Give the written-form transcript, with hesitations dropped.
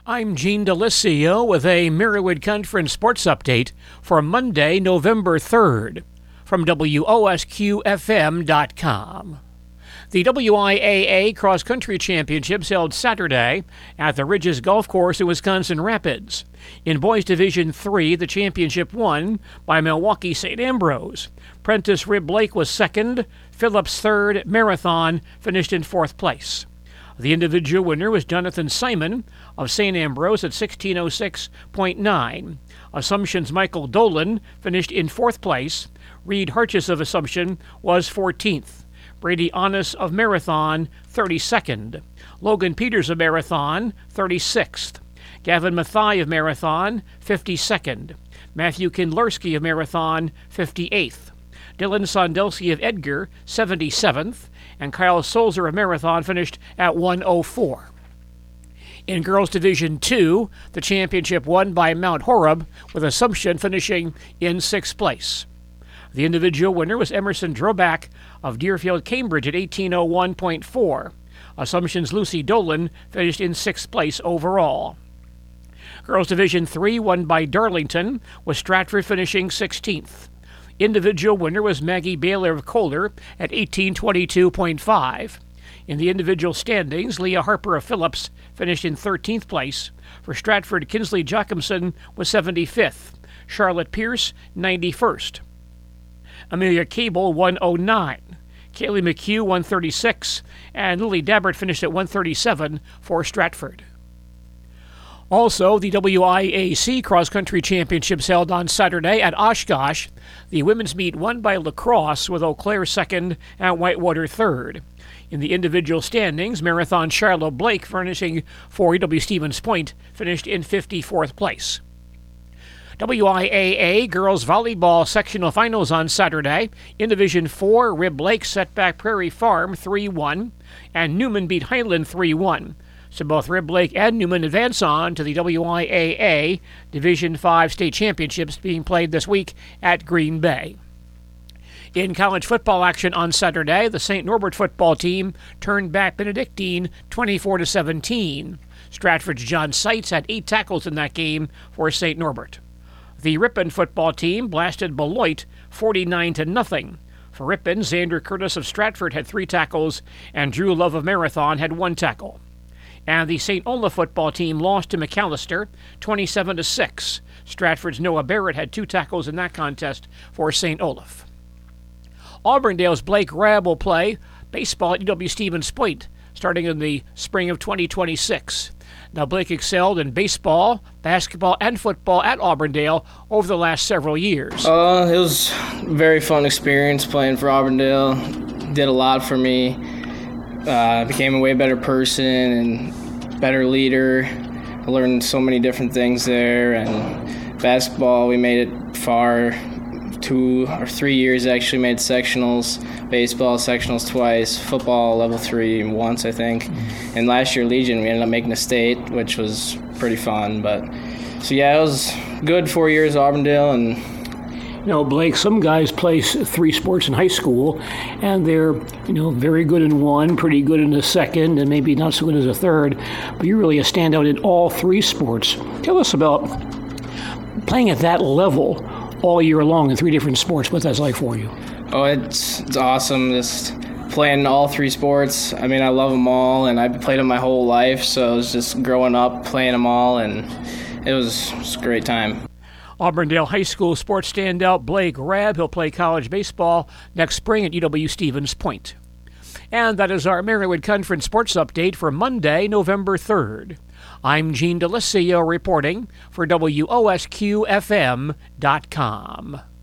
I'm Gene Delisio with a Marywood Conference Sports Update for Monday, November 3rd from WOSQFM.com. The WIAA Cross Country Championships held Saturday at the Ridges Golf Course in Wisconsin Rapids. In Boys Division III, the championship won by Milwaukee St. Ambrose. Prentice Rib Blake was second, Phillips third, Marathon finished in fourth place. The individual winner was Jonathan Simon of St. Ambrose at 16:06.9. Assumption's Michael Dolan finished in fourth place. Reed Harches of Assumption was 14th. Brady Honest of Marathon, 32nd. Logan Peters of Marathon, 36th. Gavin Mathai of Marathon, 52nd. Matthew Kindlerski of Marathon, 58th. Dylan Sondelski of Edgar, 77th. And Kyle Solzer of Marathon finished at 104. In Girls Division II, the championship won by Mount Horeb, with Assumption finishing in sixth place. The individual winner was Emerson Droback of Deerfield, Cambridge at 18:01.4. Assumption's Lucy Dolan finished in sixth place overall. Girls Division III won by Darlington, with Stratford finishing 16th. Individual winner was Maggie Baylor of Kohler at 18:22.5. In the individual standings, Leah Harper of Phillips finished in 13th place. For Stratford, Kinsley Jochimson was 75th. Charlotte Pierce, 91st. Amelia Cable, 109. Kaylee McHugh, 136. And Lily Dabbert finished at 137 for Stratford. Also, the WIAC Cross Country Championships held on Saturday at Oshkosh. The women's meet won by La Crosse, with Eau Claire second and Whitewater third. In the individual standings, Marathon Shiloh Blake, finishing for UW Stevens Point, finished in 54th place. WIAA Girls Volleyball Sectional Finals on Saturday. In Division 4, Rib Lake set back Prairie Farm 3-1, and Newman beat Highland 3-1. So both Rib Lake and Newman advance on to the WIAA Division 5 state championships being played this week at Green Bay. In college football action on Saturday, the St. Norbert football team turned back Benedictine 24-17. Stratford's John Seitz had 8 tackles in that game for St. Norbert. The Ripon football team blasted Beloit 49-0. For Ripon, Xander Curtis of Stratford had 3 tackles, and Drew Love of Marathon had 1 tackle. And the St. Olaf football team lost to McAllister 27-6. Stratford's Noah Barrett had 2 tackles in that contest for St. Olaf. Auburndale's Blake Rabb will play baseball at UW Stevens Point starting in the spring of 2026. Now, Blake excelled in baseball, basketball, and football at Auburndale over the last several years. It was a very fun experience playing for Auburndale. Did a lot for me. Became a way better person and better leader. I learned so many different things there. And basketball, we made it far. 2 or 3 years actually made sectionals. Baseball sectionals twice. Football level 3 once, I think. And last year Legion, we ended up making a state, which was pretty fun. So yeah, it was good 4 years at Auburndale. And Blake, some guys play 3 sports in high school, and they're, very good in one, pretty good in the second, and maybe not so good as a third. But you're really a standout in all 3 sports. Tell us about playing at that level all year long in 3 different sports, what that's like for you. Oh, it's awesome, just playing all 3 sports. I mean, I love them all, and I've played them my whole life, so it was just growing up playing them all, and it was a great time. Auburndale High School sports standout Blake Rabb. He'll play college baseball next spring at UW Stevens Point. And that is our Marywood Conference Sports Update for Monday, November 3rd. I'm Gene Delisio reporting for WOSQFM.com.